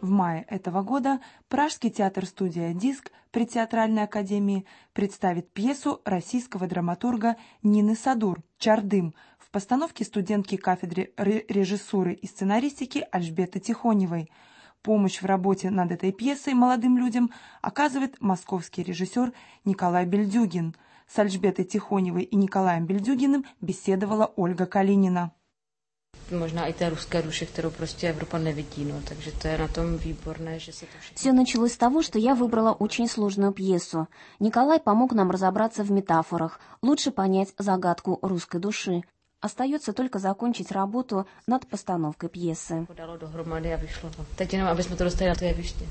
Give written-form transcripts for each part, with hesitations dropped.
В мае этого года Пражский театр-студия «Диск» при Театральной академии представит пьесу российского драматурга Нины Садур «Чардым» в постановке студентки кафедры режиссуры и сценаристики Альжбеты Тихоневой. Помощь в работе над этой пьесой молодым людям оказывает московский режиссер Николай Бельдюгин. С Альжбетой Тихоневой и Николаем Бельдюгиным беседовала Ольга Калинина. Možná i té ruské duše, kterou prostě Evropa nevidí, no, takže to je na tom výborné, že se to všechno... Все началось с того, что я выбрала очень сложную пьесу. Николай помог нам разобраться в метафорах, лучше понять загадку русской души. Остается только закончить работу над постановкой пьесы. Podalo dohromady a vyšlo to. Teď jenom, aby jsme to dostali na to jeviště.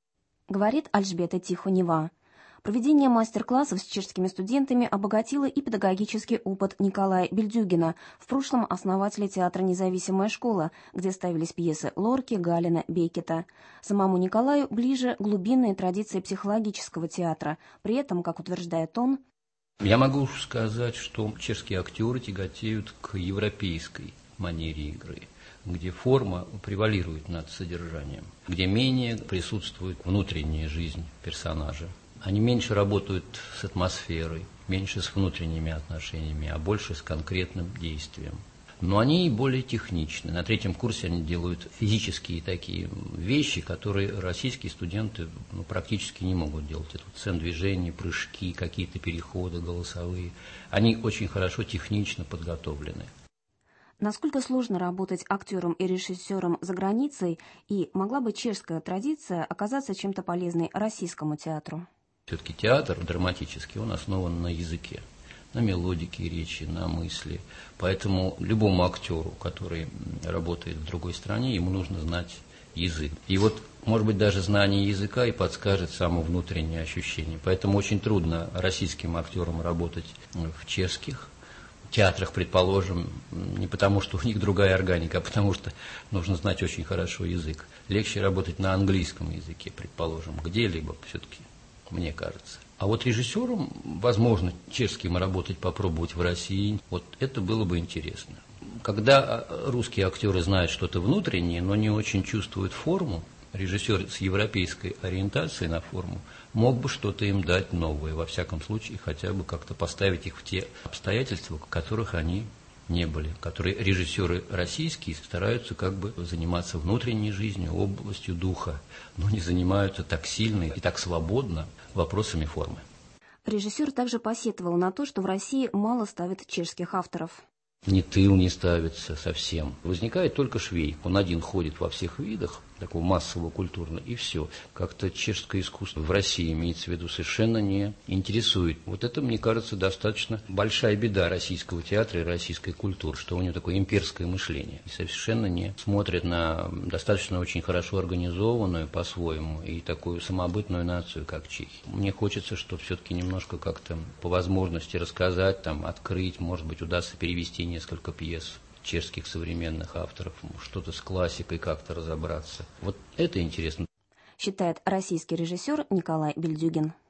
Говорит Альжбета Тихонева. Проведение мастер-классов с чешскими студентами обогатило и педагогический опыт Николая Бельдюгина, в прошлом основателя театра «Независимая школа», где ставились пьесы Лорки, Галина, Беккета. Самому Николаю ближе глубинные традиции психологического театра. При этом, как утверждает он, я могу сказать, что чешские актеры тяготеют к европейской манере игры, где форма превалирует над содержанием, где менее присутствует внутренняя жизнь персонажа. Они меньше работают с атмосферой, меньше с внутренними отношениями, а больше с конкретным действием. Но они и более техничны. На третьем курсе они делают физические такие вещи, которые российские студенты практически не могут делать. Это сцен движений, прыжки, какие-то переходы голосовые. Они очень хорошо технично подготовлены. Насколько сложно работать актером и режиссером за границей, и могла бы чешская традиция оказаться чем-то полезной российскому театру? Все-таки театр драматический, он основан на языке, на мелодике речи, на мысли. Поэтому любому актеру, который работает в другой стране, ему нужно знать язык. И вот, может быть, даже знание языка и подскажет само внутреннее ощущение. Поэтому очень трудно российским актерам работать в чешских театрах, предположим, не потому, что у них другая органика, а потому что нужно знать очень хорошо язык. Легче работать на английском языке, предположим, где-либо все-таки, мне кажется. А вот режиссером, возможно, чешским работать, попробовать в России, вот это было бы интересно. Когда русские актеры знают что-то внутреннее, но не очень чувствуют форму, режиссер с европейской ориентацией на форму мог бы что-то им дать новое, во всяком случае, хотя бы как-то поставить их в те обстоятельства, в которых они не были, которые режиссеры российские стараются как бы заниматься внутренней жизнью, областью духа, но не занимаются так сильно и так свободно вопросами формы. Режиссер также посетовал на то, что в России мало ставят чешских авторов. Ни тыл не ставится совсем. Возникает только швей. Он один ходит во всех видах, такого массового, культурного, и все. Как-то чешское искусство в России, имеется в виду, совершенно не интересует. Вот это, мне кажется, достаточно большая беда российского театра и российской культуры, что у него такое имперское мышление. И совершенно не смотрят на достаточно очень хорошо организованную по-своему и такую самобытную нацию, как чехи. Мне хочется, что все-таки немножко как-то по возможности рассказать, там, открыть, может быть, удастся перевести несколько пьес чешских современных авторов, что-то с классикой как-то разобраться. Вот это интересно. Считает российский режиссер Николай Бельдюгин.